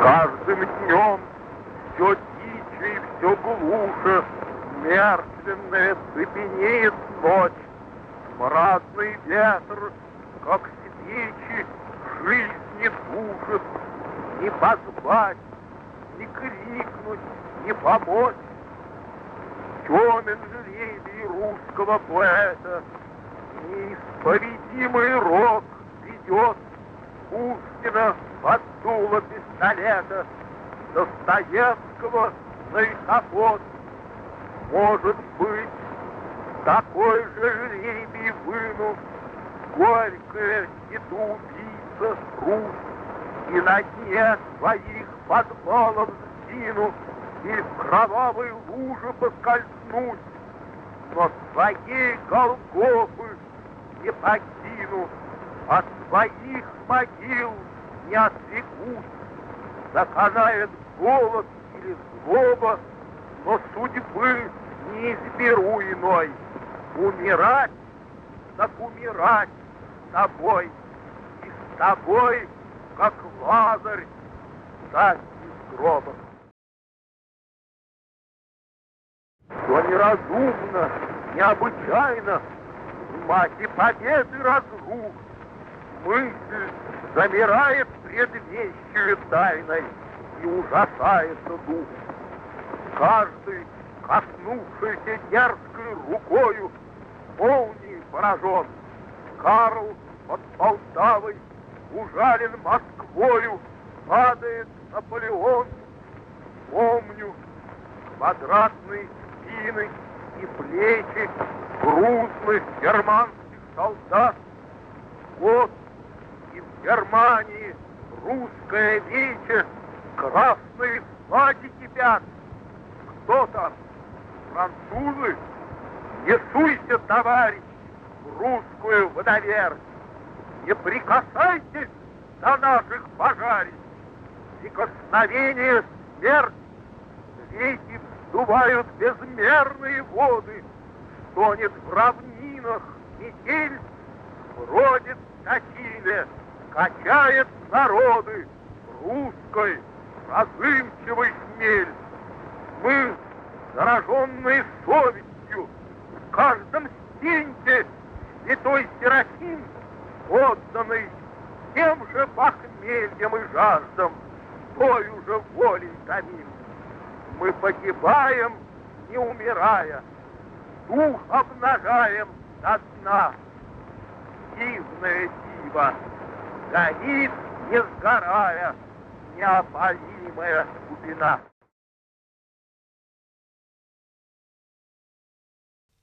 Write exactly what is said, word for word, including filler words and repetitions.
каждым днем все дичи и все глуше, мертвенная цепенеет ночь. Смрадный ветер, как свечи, жизни душит. Не позвать, не крикнуть, не помочь. Темен жребий русского поэта, неисповедимый рок ведет Пушкина под дуло пистолета, Достоевского на эшафот. Может быть, такой же жребий вынул горькая детоубийца Русь, и на дне своих подвалов сгину и в кровавой луже поскользнусь, но своей Голгофы не покину, от своих могил не отрекусь. Заканает голод или злоба, но судьбы не изберу иной. Умирать, так умирать с тобой, и с тобой, как Лазарь, встать из гроба. Все неразумно, необычайно, в махе победы разрух. Мысль замирает пред вещью тайной, и ужасается дух. Каждый, коснувшийся дерзкой рукою, молнией поражен. Карл под Полтавой ужален Москвою, падает Наполеон. Помню квадратные спины и плечи грузных германских солдат. Вот и в Германии русская вече, красные флаги кипят. Кто там? Французы? Не суйся, товарищ, в русскую водоверь. Не прикасайтесь до наших пожарищ. Прикосновение смерть. Реки вздувают безмерные воды. Стонет в равнинах метель. Бродит на Чиле, качает народы русской разымчивой хмель. Мы, зараженные совестью, в каждом стеньке святой Серафим, отданный тем же похмельем и жаждам, той уже волей томим. Мы погибаем, не умирая, дух обнажаем до дна. Дивная дива, горит, не сгорая, неопалимая глубина.